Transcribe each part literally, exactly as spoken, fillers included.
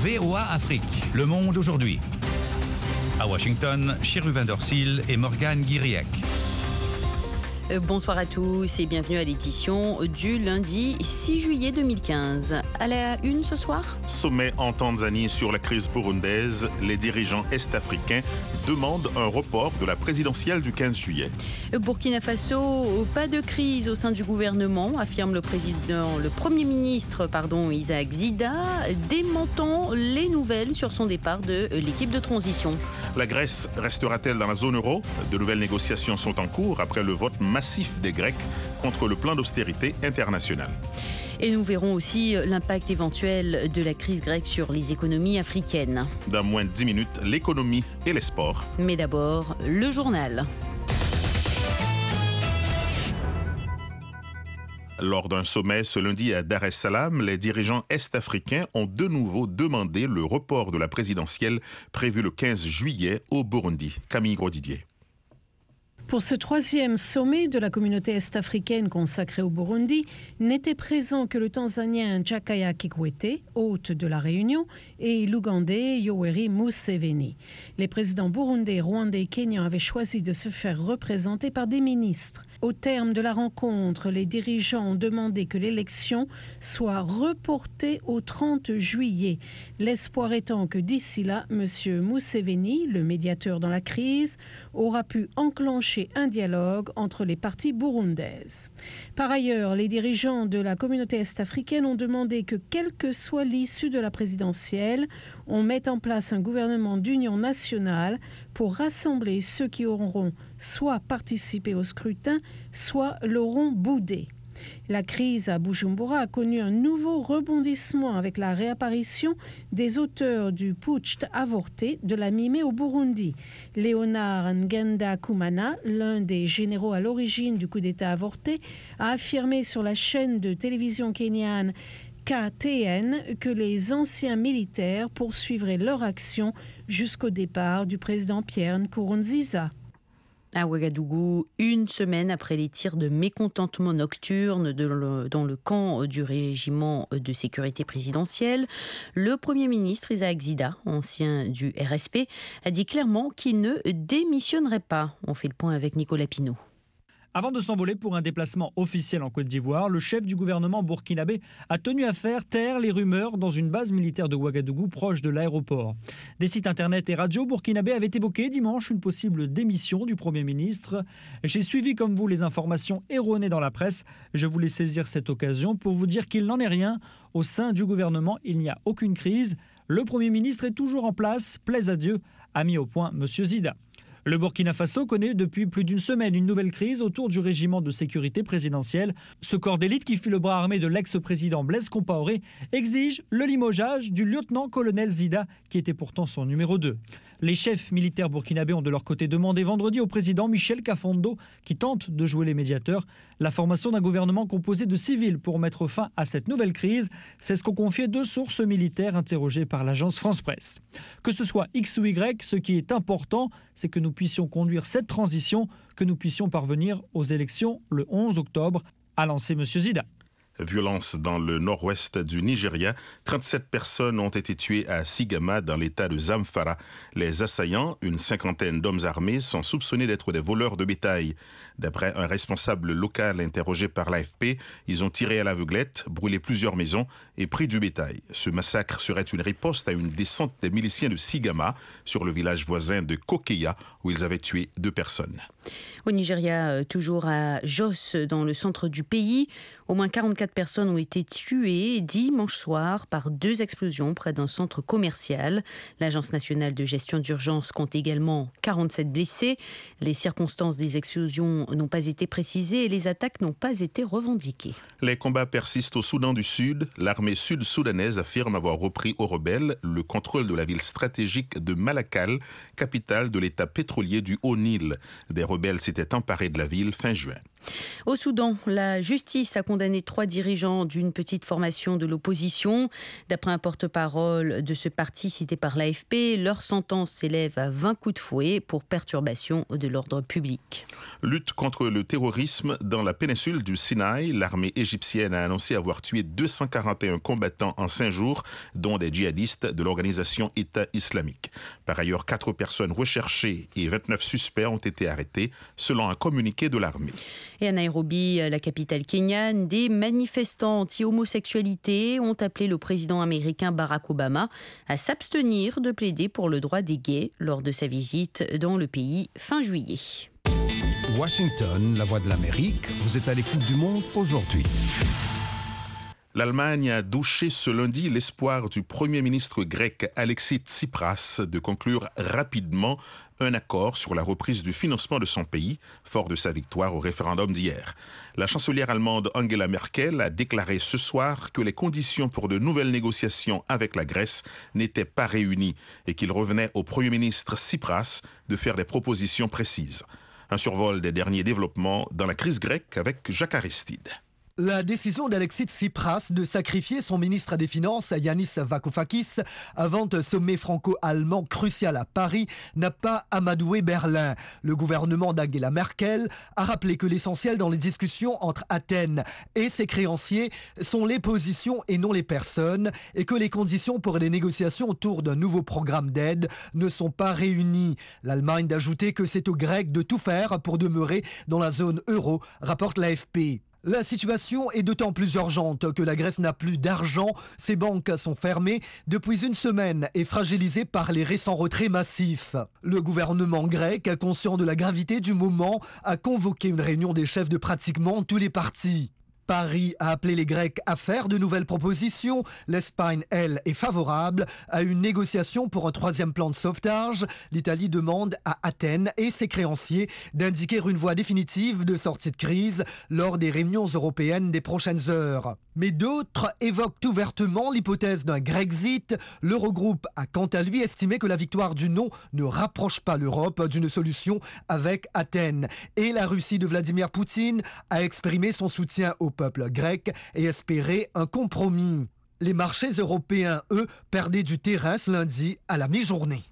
V O A Afrique, Le Monde aujourd'hui. À Washington, Chérubin Dorsil et Morgane Guiriec. Bonsoir à tous et bienvenue à l'édition du lundi six juillet deux mille quinze. À la une ce soir, sommet en Tanzanie sur la crise burundaise. Les dirigeants est-africains demandent un report de la présidentielle du quinze juillet. Burkina Faso, pas de crise au sein du gouvernement, affirme le président, le premier ministre, pardon, Isaac Zida, démentant les nouvelles sur son départ de l'équipe de transition. La Grèce restera-t-elle dans la zone euro ? De nouvelles négociations sont en cours après le vote massif des Grecs contre le plan d'austérité international. Et nous verrons aussi l'impact éventuel de la crise grecque sur les économies africaines. Dans moins de dix minutes, l'économie et les sports. Mais d'abord, le journal. Lors d'un sommet ce lundi à Dar es Salaam, les dirigeants est-africains ont de nouveau demandé le report de la présidentielle prévue le quinze juillet au Burundi. Camille Grosdidier. Pour ce troisième sommet de la communauté est-africaine consacrée au Burundi, n'étaient présents que le Tanzanien Jakaya Kikwete, hôte de la réunion, et l'Ougandais Yoweri Museveni. Les présidents burundais, rwandais et kenyans avaient choisi de se faire représenter par des ministres. Au terme de la rencontre, les dirigeants ont demandé que l'élection soit reportée au trente juillet. L'espoir étant que d'ici là, M. Museveni, le médiateur dans la crise, aura pu enclencher un dialogue entre les parties burundaises. Par ailleurs, les dirigeants de la communauté est-africaine ont demandé que, quelle que soit l'issue de la présidentielle, on mette en place un gouvernement d'union nationale pour rassembler ceux qui auront soit participé au scrutin, soit l'auront boudé. La crise à Bujumbura a connu un nouveau rebondissement avec la réapparition des auteurs du putsch avorté de la mi-mai au Burundi. Léonard Ngenda Kumana, l'un des généraux à l'origine du coup d'État avorté, a affirmé sur la chaîne de télévision kenyane K T N que les anciens militaires poursuivraient leur action jusqu'au départ du président Pierre Nkurunziza. À Ouagadougou, une semaine après les tirs de mécontentement nocturnes de le, dans le camp du régiment de sécurité présidentielle, le Premier ministre Isaac Zida, ancien du R S P, a dit clairement qu'il ne démissionnerait pas. On fait le point avec Nicolas Pinault. Avant de s'envoler pour un déplacement officiel en Côte d'Ivoire, le chef du gouvernement burkinabé a tenu à faire taire les rumeurs dans une base militaire de Ouagadougou proche de l'aéroport. Des sites internet et radios burkinabés avaient évoqué dimanche une possible démission du Premier ministre. J'ai suivi comme vous les informations erronées dans la presse. Je voulais saisir cette occasion pour vous dire qu'il n'en est rien. Au sein du gouvernement, il n'y a aucune crise. Le Premier ministre est toujours en place, plaise à Dieu, a mis au point M. Zida. Le Burkina Faso connaît depuis plus d'une semaine une nouvelle crise autour du régiment de sécurité présidentielle. Ce corps d'élite qui fut le bras armé de l'ex-président Blaise Compaoré exige le limogeage du lieutenant-colonel Zida qui était pourtant son numéro deux. Les chefs militaires burkinabés ont de leur côté demandé vendredi au président Michel Kafondo, qui tente de jouer les médiateurs, la formation d'un gouvernement composé de civils pour mettre fin à cette nouvelle crise. C'est ce qu'ont confié deux sources militaires interrogées par l'agence France-Presse. Que ce soit X ou Y, ce qui est important, c'est que nous puissions conduire cette transition, que nous puissions parvenir aux élections le onze octobre, a lancé M. Zida. Violence dans le nord-ouest du Nigeria. trente-sept personnes ont été tuées à Sigama dans l'état de Zamfara. Les assaillants, une cinquantaine d'hommes armés, sont soupçonnés d'être des voleurs de bétail. D'après un responsable local interrogé par l'A F P, ils ont tiré à l'aveuglette, brûlé plusieurs maisons et pris du bétail. Ce massacre serait une riposte à une descente des miliciens de Sigama sur le village voisin de Kokeya où ils avaient tué deux personnes. Au Nigeria, toujours à Jos, dans le centre du pays, au moins quarante-quatre personnes ont été tuées dimanche soir par deux explosions près d'un centre commercial. L'Agence nationale de gestion d'urgence compte également quarante-sept blessés. Les circonstances des explosions n'ont pas été précisées et les attaques n'ont pas été revendiquées. Les combats persistent au Soudan du Sud. L'armée sud-soudanaise affirme avoir repris aux rebelles le contrôle de la ville stratégique de Malakal, capitale de l'état pétrolier du Haut-Nil. Des rebelles s'étaient emparés de la ville fin juin. Au Soudan, la justice a condamné trois dirigeants d'une petite formation de l'opposition. D'après un porte-parole de ce parti cité par l'A F P, leur sentence s'élève à vingt coups de fouet pour perturbation de l'ordre public. Lutte contre le terrorisme dans la péninsule du Sinaï. L'armée égyptienne a annoncé avoir tué deux cent quarante et un combattants en cinq jours, dont des djihadistes de l'organisation État islamique. Par ailleurs, quatre personnes recherchées et vingt-neuf suspects ont été arrêtés, selon un communiqué de l'armée. Et à Nairobi, la capitale kenyane, des manifestants anti-homosexualité ont appelé le président américain Barack Obama à s'abstenir de plaider pour le droit des gays lors de sa visite dans le pays fin juillet. Washington, la voix de l'Amérique, vous êtes à l'écoute du monde aujourd'hui. L'Allemagne a douché ce lundi l'espoir du Premier ministre grec Alexis Tsipras de conclure rapidement un accord sur la reprise du financement de son pays, fort de sa victoire au référendum d'hier. La chancelière allemande Angela Merkel a déclaré ce soir que les conditions pour de nouvelles négociations avec la Grèce n'étaient pas réunies et qu'il revenait au Premier ministre Tsipras de faire des propositions précises. Un survol des derniers développements dans la crise grecque avec Jacques Aristide. La décision d'Alexis Tsipras de sacrifier son ministre des Finances, Yanis Varoufakis, avant un sommet franco-allemand crucial à Paris, n'a pas amadoué Berlin. Le gouvernement d'Angela Merkel a rappelé que l'essentiel dans les discussions entre Athènes et ses créanciers sont les positions et non les personnes, et que les conditions pour les négociations autour d'un nouveau programme d'aide ne sont pas réunies. L'Allemagne d'ajouter que c'est aux Grecs de tout faire pour demeurer dans la zone euro, rapporte l'A F P. La situation est d'autant plus urgente que la Grèce n'a plus d'argent, ses banques sont fermées depuis une semaine et fragilisées par les récents retraits massifs. Le gouvernement grec, conscient de la gravité du moment, a convoqué une réunion des chefs de pratiquement tous les partis. Paris a appelé les Grecs à faire de nouvelles propositions. L'Espagne, elle, est favorable à une négociation pour un troisième plan de sauvetage. L'Italie demande à Athènes et ses créanciers d'indiquer une voie définitive de sortie de crise lors des réunions européennes des prochaines heures. Mais d'autres évoquent ouvertement l'hypothèse d'un Grexit. L'Eurogroupe a quant à lui estimé que la victoire du non ne rapproche pas l'Europe d'une solution avec Athènes. Et la Russie de Vladimir Poutine a exprimé son soutien au peuple grec et espéré un compromis. Les marchés européens, eux, perdaient du terrain ce lundi à la mi-journée.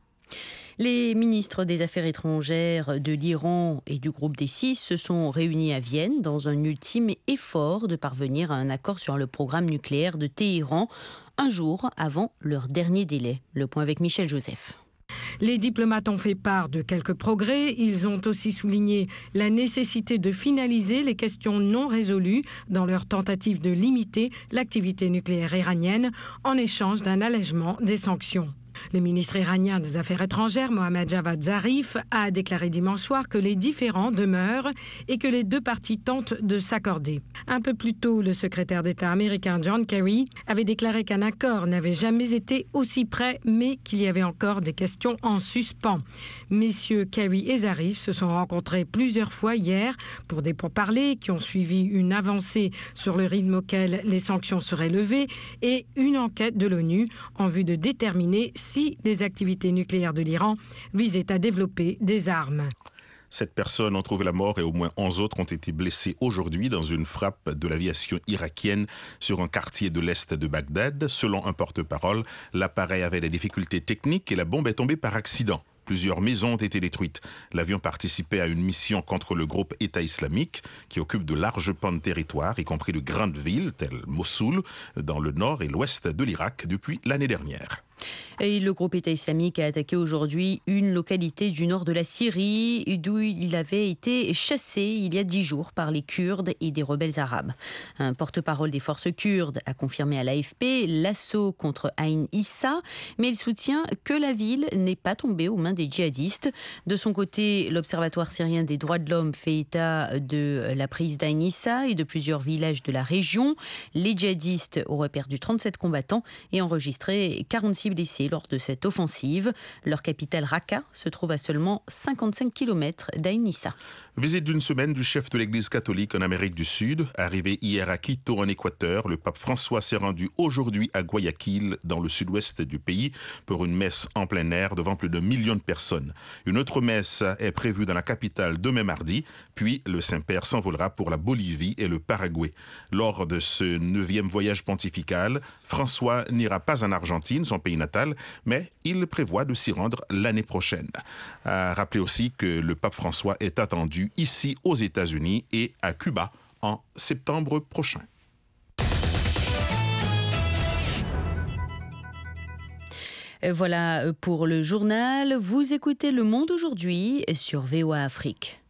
Les ministres des Affaires étrangères de l'Iran et du groupe des Six se sont réunis à Vienne dans un ultime effort de parvenir à un accord sur le programme nucléaire de Téhéran, un jour avant leur dernier délai. Le point avec Michel Joseph. Les diplomates ont fait part de quelques progrès. Ils ont aussi souligné la nécessité de finaliser les questions non résolues dans leur tentative de limiter l'activité nucléaire iranienne en échange d'un allègement des sanctions. Le ministre iranien des Affaires étrangères, Mohammad Javad Zarif, a déclaré dimanche soir que les différends demeurent et que les deux parties tentent de s'accorder. Un peu plus tôt, le secrétaire d'État américain John Kerry avait déclaré qu'un accord n'avait jamais été aussi près, mais qu'il y avait encore des questions en suspens. Messieurs Kerry et Zarif se sont rencontrés plusieurs fois hier pour des pourparlers qui ont suivi une avancée sur le rythme auquel les sanctions seraient levées et une enquête de l'ONU en vue de déterminer si les activités nucléaires de l'Iran visaient à développer des armes. Sept personnes ont trouvé la mort et au moins onze autres ont été blessées aujourd'hui dans une frappe de l'aviation irakienne sur un quartier de l'est de Bagdad. Selon un porte-parole, l'appareil avait des difficultés techniques et la bombe est tombée par accident. Plusieurs maisons ont été détruites. L'avion participait à une mission contre le groupe État islamique qui occupe de larges pans de territoire, y compris de grandes villes telles Mossoul, dans le nord et l'ouest de l'Irak depuis l'année dernière. Et le groupe État islamique a attaqué aujourd'hui une localité du nord de la Syrie d'où il avait été chassé il y a dix jours par les Kurdes et des rebelles arabes. Un porte-parole des forces kurdes a confirmé à l'A F P l'assaut contre Ain Issa, mais il soutient que la ville n'est pas tombée aux mains des djihadistes. De son côté, l'Observatoire syrien des droits de l'homme fait état de la prise d'Ain Issa et de plusieurs villages de la région. Les djihadistes auraient perdu trente-sept combattants et enregistré quarante-six blessés lors de cette offensive. Leur capitale Raqqa se trouve à seulement cinquante-cinq kilomètres d'Ain Issa. Visite d'une semaine du chef de l'Église catholique en Amérique du Sud. Arrivé hier à Quito en Équateur, le pape François s'est rendu aujourd'hui à Guayaquil, dans le sud-ouest du pays, pour une messe en plein air devant plus d'un million de personnes. Une autre messe est prévue dans la capitale demain mardi, puis le Saint-Père s'envolera pour la Bolivie et le Paraguay. Lors de ce neuvième voyage pontifical, François n'ira pas en Argentine, son pays natal, mais il prévoit de s'y rendre l'année prochaine. À rappeler aussi que le pape François est attendu ici aux États-Unis et à Cuba en septembre prochain. Voilà pour le journal. Vous écoutez Le Monde aujourd'hui sur V O A Afrique.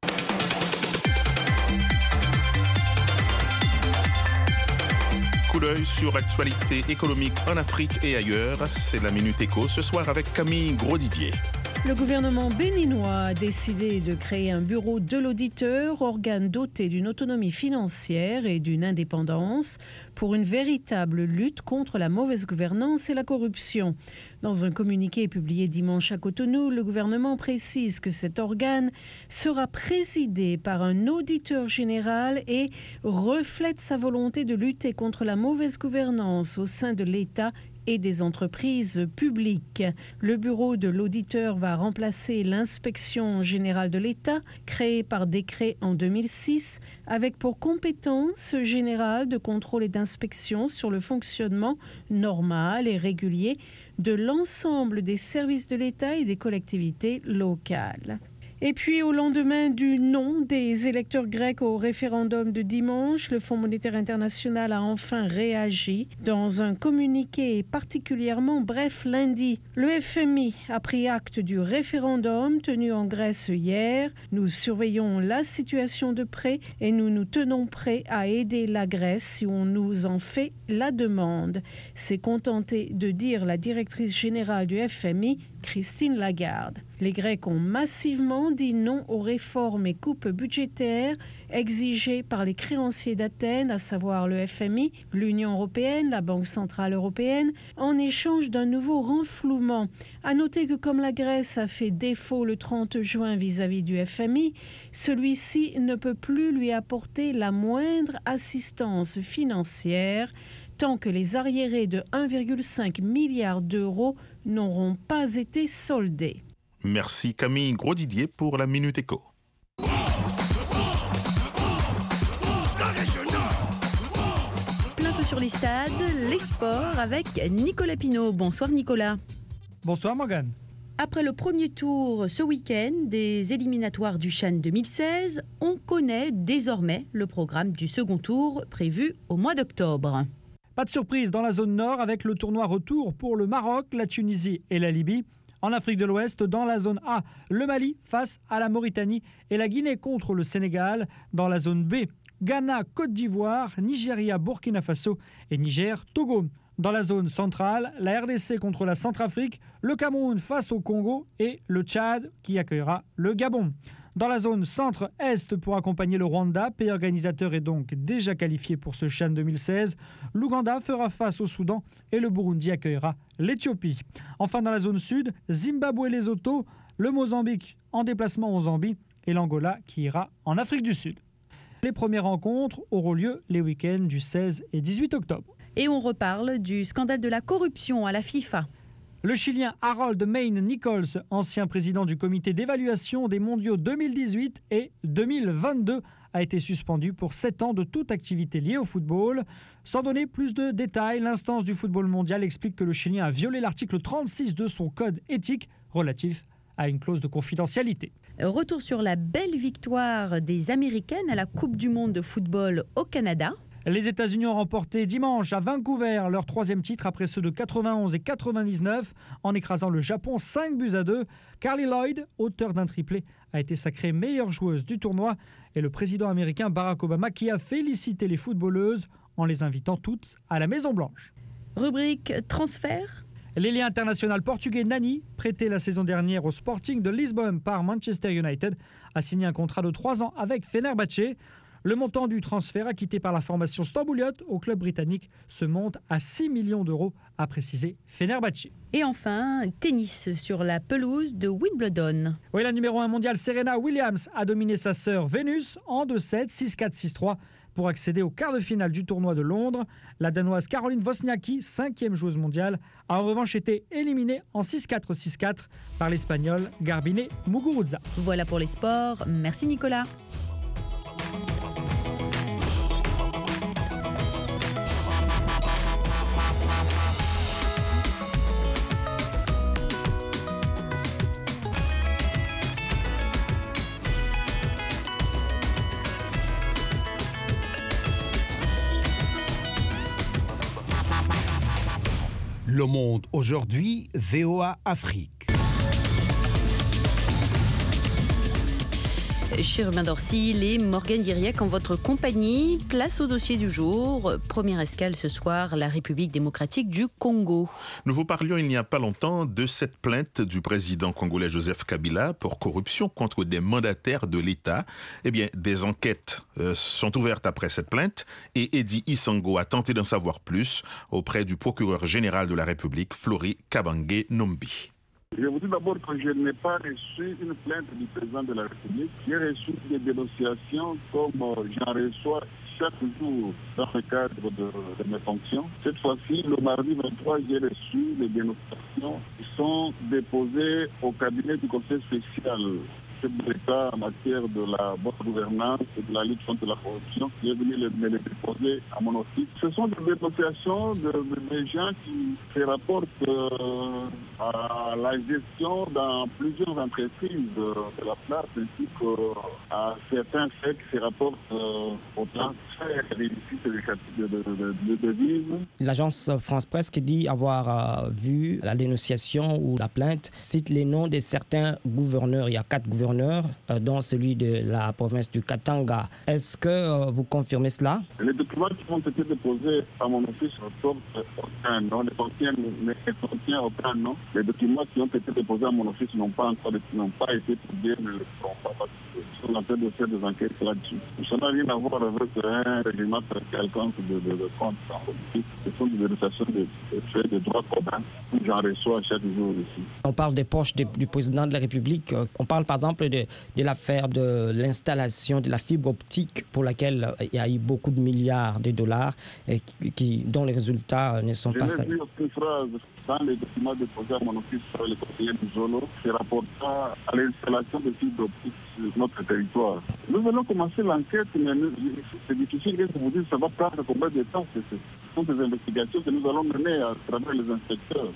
Coup d'œil sur l'actualité économique en Afrique et ailleurs. C'est la Minute Éco ce soir avec Camille Grosdidier. Le gouvernement béninois a décidé de créer un bureau de l'auditeur, organe doté d'une autonomie financière et d'une indépendance pour une véritable lutte contre la mauvaise gouvernance et la corruption. Dans un communiqué publié dimanche à Cotonou, le gouvernement précise que cet organe sera présidé par un auditeur général et reflète sa volonté de lutter contre la mauvaise gouvernance au sein de l'État et des entreprises publiques. Le bureau de l'auditeur va remplacer l'inspection générale de l'État, créée par décret en deux mille six, avec pour compétence générale de contrôle et d'inspection sur le fonctionnement normal et régulier de l'ensemble des services de l'État et des collectivités locales. Et puis, au lendemain du non des électeurs grecs au référendum de dimanche, le Fonds monétaire international a enfin réagi dans un communiqué particulièrement bref lundi. Le F M I a pris acte du référendum tenu en Grèce hier. Nous surveillons la situation de près et nous nous tenons prêts à aider la Grèce si on nous en fait la demande. C'est contenté de dire la directrice générale du F M I, Christine Lagarde. Les Grecs ont massivement dit non aux réformes et coupes budgétaires exigées par les créanciers d'Athènes, à savoir le F M I, l'Union européenne, la Banque centrale européenne, en échange d'un nouveau renflouement. À noter que comme la Grèce a fait défaut le trente juin vis-à-vis du F M I, celui-ci ne peut plus lui apporter la moindre assistance financière tant que les arriérés de un virgule cinq milliard d'euros n'auront pas été soldés. Merci Camille Grosdidier pour la Minute Éco. Plein feu sur les stades, les sports avec Nicolas Pinault. Bonsoir Nicolas. Bonsoir Morgane. Après le premier tour ce week-end des éliminatoires du CHAN deux mille seize, on connaît désormais le programme du second tour prévu au mois d'octobre. Pas de surprise dans la zone nord avec le tournoi retour pour le Maroc, la Tunisie et la Libye. En Afrique de l'Ouest, dans la zone A, le Mali face à la Mauritanie et la Guinée contre le Sénégal. Dans la zone B, Ghana, Côte d'Ivoire, Nigeria, Burkina Faso et Niger, Togo. Dans la zone centrale, la R D C contre la Centrafrique, le Cameroun face au Congo et le Tchad qui accueillera le Gabon. Dans la zone centre-est pour accompagner le Rwanda, pays organisateur est donc déjà qualifié pour ce CHAN deux mille seize. L'Ouganda fera face au Soudan et le Burundi accueillera l'Éthiopie. Enfin dans la zone sud, Zimbabwe et Lesotho, le Mozambique en déplacement au Zambie et l'Angola qui ira en Afrique du Sud. Les premières rencontres auront lieu les week-ends du seize et dix-huit octobre. Et on reparle du scandale de la corruption à la FIFA. Le Chilien Harold Mayne Nichols, ancien président du comité d'évaluation des mondiaux deux mille dix-huit et deux mille vingt-deux, a été suspendu pour sept ans de toute activité liée au football. Sans donner plus de détails, l'instance du football mondial explique que le Chilien a violé l'article trente-six de son code éthique relatif à une clause de confidentialité. Retour sur la belle victoire des Américaines à la Coupe du monde de football au Canada. Les États-Unis ont remporté dimanche à Vancouver leur troisième titre après ceux de quatre-vingt-onze et quatre-vingt-dix-neuf en écrasant le Japon cinq buts à deux. Carly Lloyd, auteur d'un triplé, a été sacrée meilleure joueuse du tournoi et le président américain Barack Obama qui a félicité les footballeuses en les invitant toutes à la Maison-Blanche. Rubrique transfert. L'ailier international portugais Nani, prêté la saison dernière au Sporting de Lisbonne par Manchester United, a signé un contrat de trois ans avec Fenerbahçe. Le montant du transfert acquitté par la formation stambouliote au club britannique se monte à six millions d'euros, a précisé Fenerbahçe. Et enfin, tennis sur la pelouse de Wimbledon. Oui, la numéro un mondiale Serena Williams a dominé sa sœur Vénus en deux sept, six quatre, six trois pour accéder au quart de finale du tournoi de Londres. La Danoise Caroline Wozniacki, cinquième joueuse mondiale, a en revanche été éliminée en six quatre, six quatre par l'Espagnol Garbine Muguruza. Voilà pour les sports. Merci Nicolas. Le Monde aujourd'hui, V O A Afrique. Chérubin Dorsil et Morgane Guiriec en votre compagnie. Place au dossier du jour. Première escale ce soir, la République démocratique du Congo. Nous vous parlions il n'y a pas longtemps de cette plainte du président congolais Joseph Kabila pour corruption contre des mandataires de l'État. Eh bien, des enquêtes euh, sont ouvertes après cette plainte et Eddy Isango a tenté d'en savoir plus auprès du procureur général de la République, Flori Kabange Nombi. Je vous dis d'abord que je n'ai pas reçu une plainte du président de la République. J'ai reçu des dénonciations comme j'en reçois chaque jour dans le cadre de, de mes fonctions. Cette fois-ci, le mardi vingt-trois, j'ai reçu les dénonciations qui sont déposées au cabinet du conseil spécial de l'État en matière de la bonne gouvernance et de la lutte contre la corruption qui est venu me les déposer à mon office. Ce sont des négociations de, de, de gens qui se rapportent euh, à la gestion dans plusieurs entreprises de, de la place ainsi qu'à certains faits qui se rapportent euh, au transfert des de, de, de, de, de devises. L'agence France Presse qui dit avoir euh, vu la dénonciation ou la plainte cite les noms de certains gouverneurs. Il y a quatre gouverneurs dont celui de la province du Katanga. Est-ce que euh, vous confirmez cela? Les documents qui ont été déposés à mon office ne portent aucun nom, ne contiennent, ne contiennent aucun nom. Les documents qui ont été déposés à mon office n'ont pas encore n'ont pas été publiés, ne le feront pas parce qu'ils sont en train de faire des enquêtes là-dessus. Ça n'a rien à voir avec un régiment quelconque de, de, de compte en politique. Ce sont des dénonciations de, de faits de droits communs que j'en reçois chaque jour ici. On parle des poches de, du président de la République. On parle par exemple de, de l'affaire de l'installation de la fibre optique pour laquelle il y a eu beaucoup de milliards de dollars et qui, dont les résultats ne sont Je pas... Je n'ai vu aucune phrase dans les documents déposés à mon office par le conseiller du Zolo qui rapportant à l'installation de fibre optique sur notre territoire. Nous allons commencer l'enquête, mais nous, c'est difficile de vous dire ça va prendre combien de temps. Ce sont des investigations que nous allons mener à travers les inspecteurs.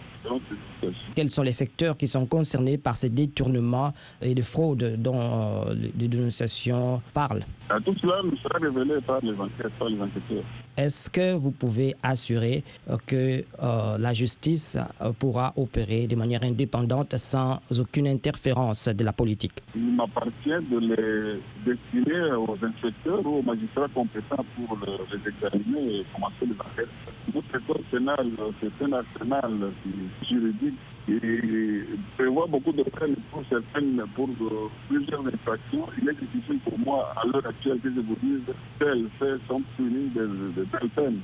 Quels sont les secteurs qui sont concernés par ces détournements et de fraudes dont euh, les dénonciations parlent? Tout cela nous sera révélé par les enquêtes, par les enquêteurs. Est-ce que vous pouvez assurer euh, que euh, la justice euh, pourra opérer de manière indépendante sans aucune interférence de la politique? Il m'appartient de les destiner aux inspecteurs ou aux magistrats compétents pour le, les examiner et commencer les enquêtes. Notre code pénal, c'est un arsenal juridique qui prévoit beaucoup de peines pour certaines, pour de, plusieurs infractions. Il est difficile pour moi, à l'heure actuelle, que je vous dise tels faits sont punis de, de telles peines.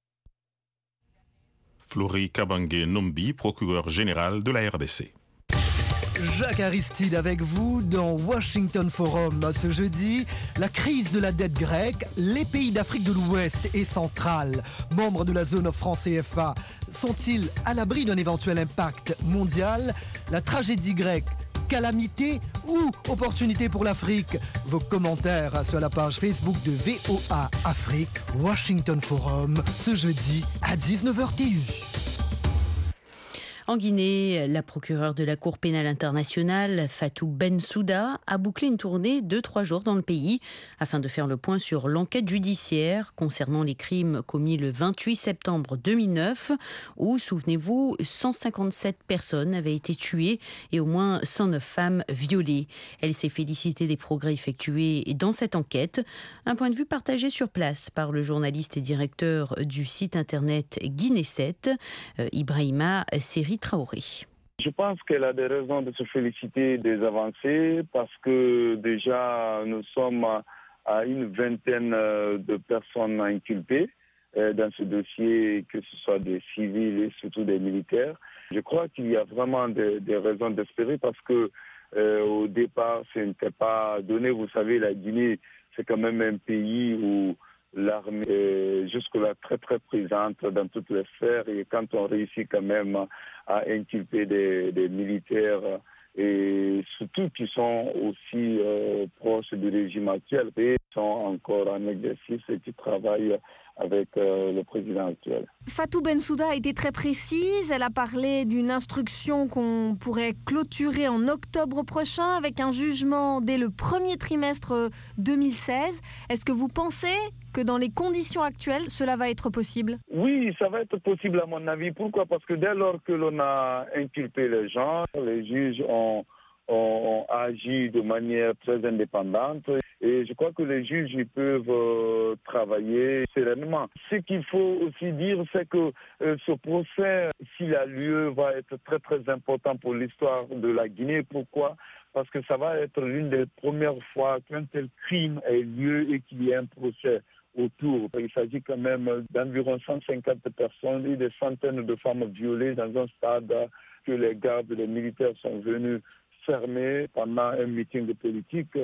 Flori Kabange Nombi, procureur général de la R D C. Jacques Aristide avec vous dans Washington Forum. Ce jeudi, la crise de la dette grecque, les pays d'Afrique de l'Ouest et centrale, membres de la zone franc C F A, sont-ils à l'abri d'un éventuel impact mondial? La tragédie grecque, calamité ou opportunité pour l'Afrique? Vos commentaires sur la page Facebook de V O A Afrique, Washington Forum, ce jeudi à dix-neuf heures T U. En Guinée, la procureure de la Cour pénale internationale, Fatou Bensouda, a bouclé une tournée de trois jours dans le pays afin de faire le point sur l'enquête judiciaire concernant les crimes commis le vingt-huit septembre deux mille neuf où, souvenez-vous, cent cinquante-sept personnes avaient été tuées et au moins cent neuf femmes violées. Elle s'est félicitée des progrès effectués dans cette enquête. Un point de vue partagé sur place par le journaliste et directeur du site internet Guinée sept, euh, Ibrahima Seri Traoré. Je pense qu'elle a des raisons de se féliciter des avancées parce que déjà nous sommes à une vingtaine de personnes inculpées dans ce dossier, que ce soit des civils et surtout des militaires. Je crois qu'il y a vraiment des, des raisons d'espérer parce que euh, au départ, ce n'était pas donné. Vous savez, la Guinée, c'est quand même un pays où l'armée est jusque-là très très présente dans toutes les sphères et quand on réussit quand même à inculper des, des militaires et surtout qui sont aussi euh, proches du régime actuel et sont encore en exercice et qui travaillent avec euh, le président actuel. Fatou Bensouda a été très précise. Elle a parlé d'une instruction qu'on pourrait clôturer en octobre prochain avec un jugement dès le premier trimestre deux mille seize. Est-ce que vous pensez que dans les conditions actuelles, cela va être possible? Oui, ça va être possible à mon avis. Pourquoi? Parce que dès lors que l'on a inculpé les gens, les juges ont, ont, ont agi de manière très indépendante. Et je crois que les juges ils peuvent euh, travailler sereinement. Ce qu'il faut aussi dire, c'est que euh, ce procès, s'il a lieu, va être très très important pour l'histoire de la Guinée. Pourquoi? Parce que ça va être l'une des premières fois qu'un tel crime ait lieu et qu'il y ait un procès autour. Il s'agit quand même d'environ cent cinquante personnes et des centaines de femmes violées dans un stade que les gardes, les militaires sont venus fermer pendant un meeting politique.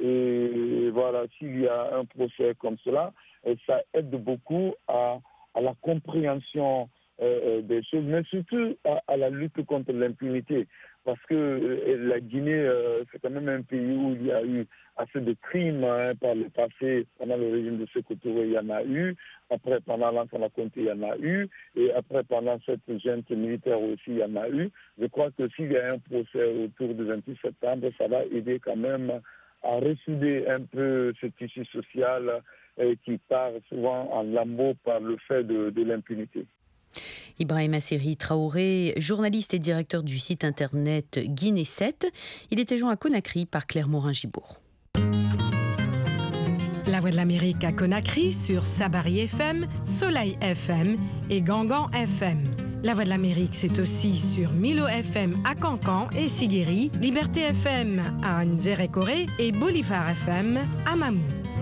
Et voilà, s'il y a un procès comme cela, ça aide beaucoup à, à la compréhension euh, des choses, mais surtout à, à la lutte contre l'impunité. Parce que euh, la Guinée, euh, c'est quand même un pays où il y a eu assez de crimes hein, par le passé. Pendant le régime de Sékou Touré, il y en a eu. Après, pendant Lansana Conté, il y en a eu. Et après, pendant cette junte militaire aussi, il y en a eu. Je crois que s'il y a un procès autour du vingt-huit septembre, ça va aider quand même à ressouder un peu ce tissu social euh, qui part souvent en lambeaux par le fait de, de l'impunité. Ibrahima Seri Traoré, journaliste et directeur du site internet Guinée sept. Il était joint à Conakry par Claire Morin-Gibourg. La Voix de l'Amérique à Conakry sur Sabari F M, Soleil F M et Gangan F M. La Voix de l'Amérique, c'est aussi sur Milo F M à Cancan et Siguiri, Liberté F M à Nzérékoré et Bolivar F M à Mamou.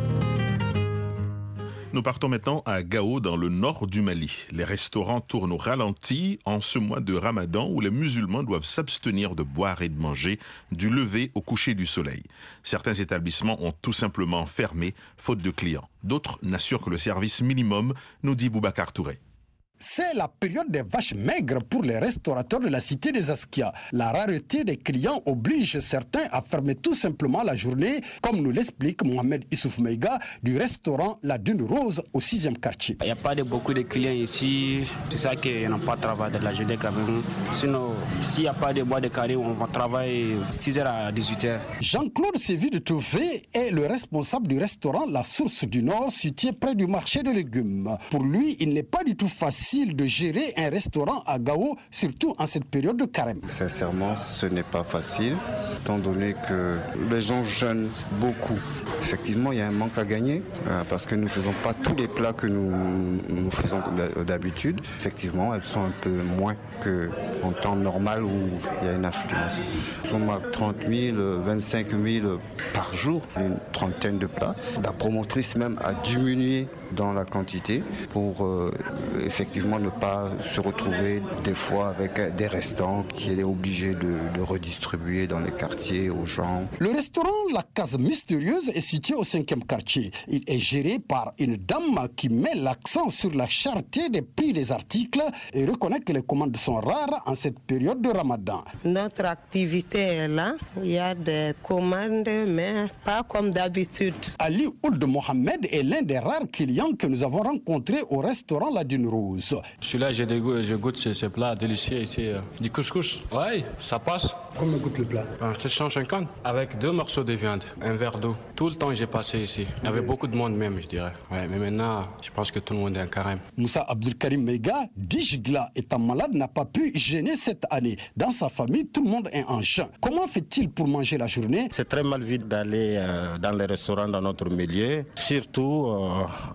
Nous partons maintenant à Gao, dans le nord du Mali. Les restaurants tournent au ralenti en ce mois de Ramadan où les musulmans doivent s'abstenir de boire et de manger du lever au coucher du soleil. Certains établissements ont tout simplement fermé, faute de clients. D'autres n'assurent que le service minimum, nous dit Boubacar Touré. C'est la période des vaches maigres pour les restaurateurs de la cité des Askia. La rareté des clients oblige certains à fermer tout simplement la journée, comme nous l'explique Mohamed Issouf Meiga du restaurant La Dune Rose au sixième quartier. Il n'y a pas de beaucoup de clients ici, c'est ça qu'ils n'ont pas travaillé de la journée quand même. Sinon, s'il n'y a pas de bois de carré, on va travailler six heures à dix-huit heures. Jean-Claude Sévi de Tové est le responsable du restaurant La Source du Nord, situé près du marché de légumes. Pour lui, il n'est pas du tout facile de gérer un restaurant à Gao, surtout en cette période de carême. Sincèrement, ce n'est pas facile, étant donné que les gens jeûnent beaucoup. Effectivement, il y a un manque à gagner, euh, parce que nous ne faisons pas tous les plats que nous, nous faisons d'habitude. Effectivement, elles sont un peu moins qu'en temps normal où il y a une affluence. Nous sommes à trente mille, vingt-cinq mille par jour, une trentaine de plats. La promotrice même a diminué dans la quantité pour euh, effectivement ne pas se retrouver des fois avec des restants qu'il est obligé de, de redistribuer dans les quartiers aux gens. Le restaurant La Case Mystérieuse est situé au cinquième quartier. Il est géré par une dame qui met l'accent sur la cherté des prix des articles et reconnaît que les commandes sont rares en cette période de Ramadan. Notre activité est là. Il y a des commandes, mais pas comme d'habitude. Ali Ould Mohamed est l'un des rares clients que nous avons rencontrés au restaurant La Dune Rose. Je suis là, je, dégoûte, je goûte ces, ces plats délicieux ici. Euh, du couscous. Oui, ça passe. Combien coûte le plat? C'est cent cinquante avec deux morceaux de viande, un verre d'eau. Tout le temps j'ai passé ici. Il y avait beaucoup de monde même, je dirais. Ouais, mais maintenant, je pense que tout le monde est en carême. Moussa Abdelkarim Meiga, Dijgla étant malade, n'a pas pu jeûner cette année. Dans sa famille, tout le monde est en jeûne. Comment fait-il pour manger la journée? C'est très mal vu d'aller euh, dans les restaurants dans notre milieu, surtout euh,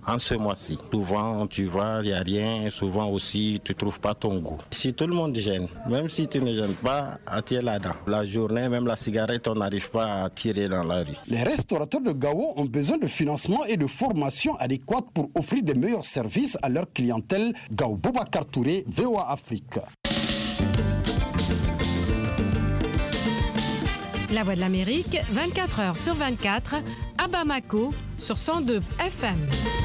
en ce mois-ci. Souvent, tu vas, il n'y a rien. Souvent aussi, tu ne trouves pas ton goût. Si tout le monde gêne, même si tu ne gênes pas, tu es là-dedans. La journée, même la cigarette, on n'arrive pas à tirer dans la rue. Les restaurateurs de Gao ont besoin de financement et de formation adéquate pour offrir de meilleurs services à leur clientèle. Gao Boubacar Touré, V O A Afrique. La Voix de l'Amérique, vingt-quatre heures sur vingt-quatre, à Bamako, sur cent deux F M.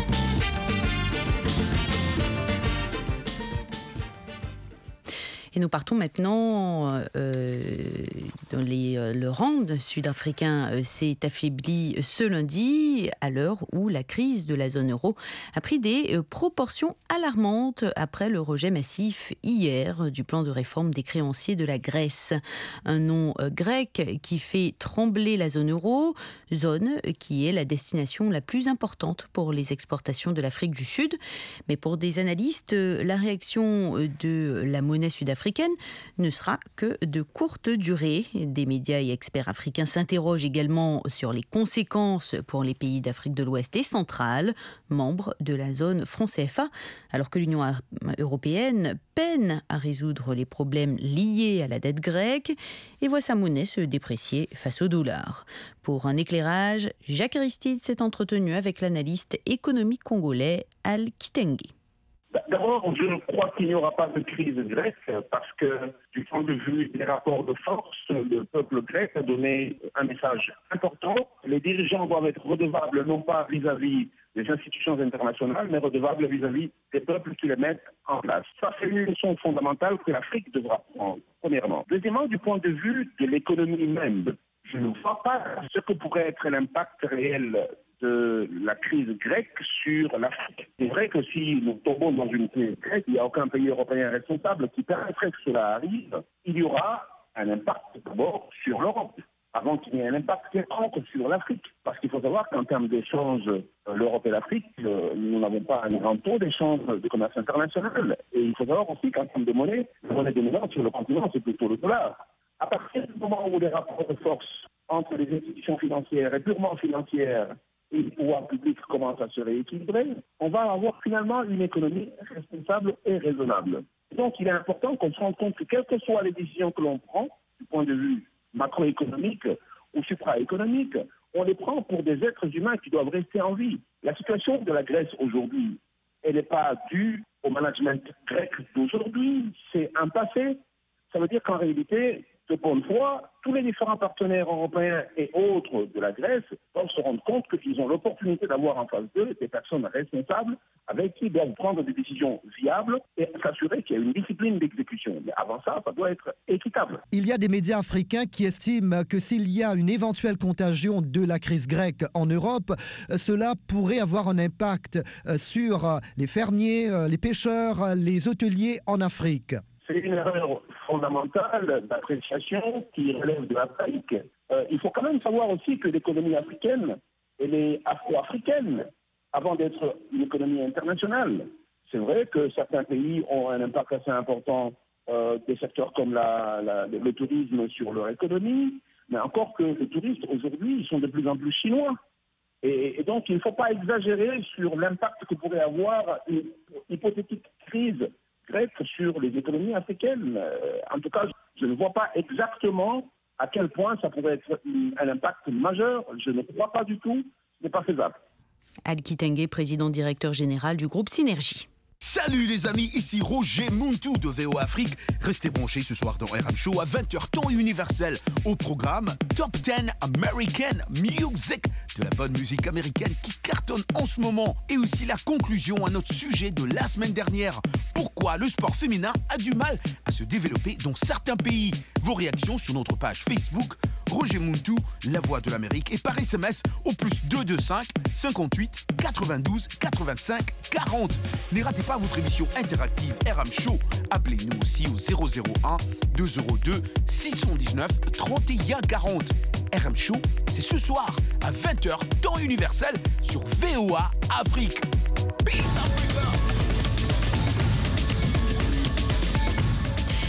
Et nous partons maintenant euh, dans les, euh, le rand sud-africain euh, s'est affaibli ce lundi à l'heure où la crise de la zone euro a pris des euh, proportions alarmantes après le rejet massif hier du plan de réforme des créanciers de la Grèce. Un nom euh, grec qui fait trembler la zone euro, zone qui est la destination la plus importante pour les exportations de l'Afrique du Sud. Mais pour des analystes, euh, la réaction de la monnaie sud-africaine ne sera que de courte durée. Des médias et experts africains s'interrogent également sur les conséquences pour les pays d'Afrique de l'Ouest et centrale, membres de la zone franc C F A, alors que l'Union européenne peine à résoudre les problèmes liés à la dette grecque et voit sa monnaie se déprécier face au dollar. Pour un éclairage, Jacques Aristide s'est entretenu avec l'analyste économique congolais Al Kitenge. D'abord, je crois qu'il n'y aura pas de crise grecque parce que, du point de vue des rapports de force, le peuple grec a donné un message important. Les dirigeants doivent être redevables non pas vis-à-vis des institutions internationales, mais redevables vis-à-vis des peuples qui les mettent en place. Ça, c'est une leçon fondamentale que l'Afrique devra prendre, premièrement. Deuxièmement, du point de vue de l'économie même, je ne vois pas ce que pourrait être l'impact réel de la crise grecque sur l'Afrique. C'est vrai que si nous tombons dans une crise grecque, il n'y a aucun pays européen responsable qui permettrait que cela arrive, il y aura un impact d'abord sur l'Europe, avant qu'il y ait un impact quelconque sur l'Afrique. Parce qu'il faut savoir qu'en termes d'échanges, l'Europe et l'Afrique, nous n'avons pas un grand taux d'échange de commerce international. Et il faut savoir aussi qu'en termes de monnaie, la monnaie dominante sur le continent, c'est plutôt le dollar. À partir du moment où les rapports de force entre les institutions financières et purement financières et le pouvoir public commence à se rééquilibrer, on va avoir finalement une économie responsable et raisonnable. Donc il est important qu'on se rende compte que quelles que soient les décisions que l'on prend, du point de vue macroéconomique ou supraéconomique, on les prend pour des êtres humains qui doivent rester en vie. La situation de la Grèce aujourd'hui, elle n'est pas due au management grec d'aujourd'hui, c'est un passé. Ça veut dire qu'en réalité, de bonne foi, tous les différents partenaires européens et autres de la Grèce doivent se rendre compte qu'ils ont l'opportunité d'avoir en face d'eux des personnes responsables avec qui ils doivent prendre des décisions viables et s'assurer qu'il y a une discipline d'exécution. Mais avant ça, ça doit être équitable. Il y a des médias africains qui estiment que s'il y a une éventuelle contagion de la crise grecque en Europe, cela pourrait avoir un impact sur les fermiers, les pêcheurs, les hôteliers en Afrique. C'est une erreur fondamentale d'appréciation qui relève de l'Afrique. Euh, il faut quand même savoir aussi que l'économie africaine, elle est afro-africaine avant d'être une économie internationale. C'est vrai que certains pays ont un impact assez important euh, des secteurs comme la, la, le tourisme sur leur économie, mais encore que les touristes aujourd'hui, ils sont de plus en plus chinois. Et, et donc il ne faut pas exagérer sur l'impact que pourrait avoir une hypothétique crise grecque sur les économies africaines. Euh, en tout cas, je ne vois pas exactement à quel point ça pourrait être un impact majeur. Je ne crois pas du tout. Ce n'est pas faisable. Al Kitenge, président directeur général du groupe Synergie. Salut les amis, ici Roger Muntu de V O Afrique. Restez branchés ce soir dans R M Show à vingt heures temps universel. Au programme Top dix American Music, de la bonne musique américaine qui cartonne en ce moment. Et aussi la conclusion à notre sujet de la semaine dernière. Pourquoi le sport féminin a du mal à se développer dans certains pays. Vos réactions sur notre page Facebook Roger Muntu, la voix de l'Amérique, et par S M S au plus deux deux cinq, cinquante-huit, quatre-vingt-douze, quatre-vingt-cinq, quarante. Ne ratez pas votre émission interactive R M Show. Appelez-nous aussi au zéro zéro un, deux zéro deux, six cent dix-neuf, trente et un quarante. R M Show, c'est ce soir à vingt heures, temps universel, sur V O A Afrique. Peace Africa!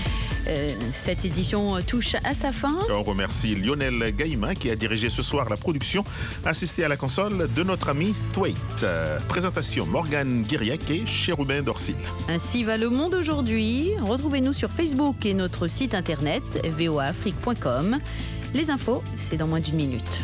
Euh, cette édition touche à sa fin. On remercie Lionel Gaïma qui a dirigé ce soir la production, assisté à la console de notre ami Twait. Euh, présentation Morgane Guiriac et Chérubin Dorsil. Ainsi va le monde aujourd'hui. Retrouvez-nous sur Facebook et notre site internet v o a afrique point com. Les infos, c'est dans moins d'une minute.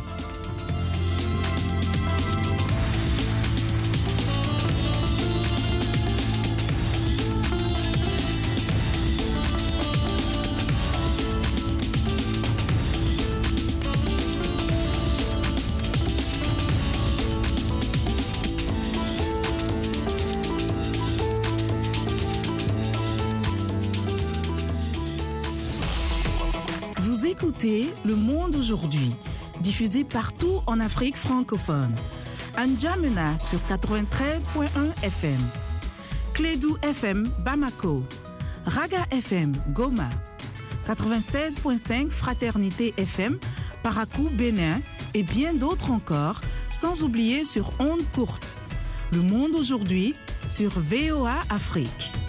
Écoutez Le Monde aujourd'hui, diffusé partout en Afrique francophone. N'Djamena sur quatre-vingt-treize point un F M, Clédou F M Bamako, Raga F M Goma, quatre-vingt-seize point cinq Fraternité F M Parakou Bénin et bien d'autres encore, sans oublier sur ondes courtes. Le Monde aujourd'hui sur V O A Afrique.